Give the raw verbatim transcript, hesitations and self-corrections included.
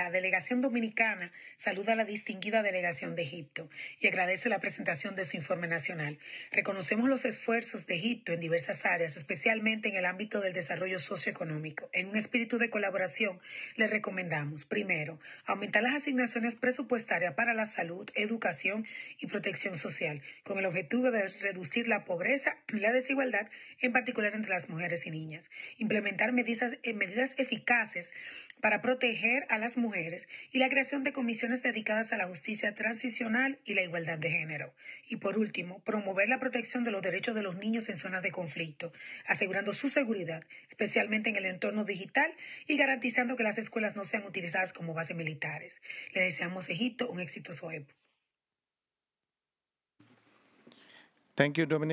la delegación dominicana saluda a la distinguida delegación de Egipto y agradece la presentación de su informe nacional. Reconocemos los esfuerzos de Egipto en diversas áreas, especialmente en el ámbito del desarrollo socioeconómico. En un espíritu de colaboración, les recomendamos, primero, aumentar las asignaciones presupuestarias para la salud, educación y protección social, con el objetivo de reducir la pobreza y la desigualdad, en particular entre las mujeres y niñas. Implementar medidas, eh, medidas eficaces para proteger a las mujeres y la creación de comisiones dedicadas a la justicia transicional y la igualdad de género. Y por último, promover la protección de los derechos de los niños en zonas de conflicto, asegurando su seguridad, especialmente en el entorno digital, y garantizando que las escuelas no sean utilizadas como bases militares. Le deseamos a Egipto un exitoso época. Thank you, Dominic.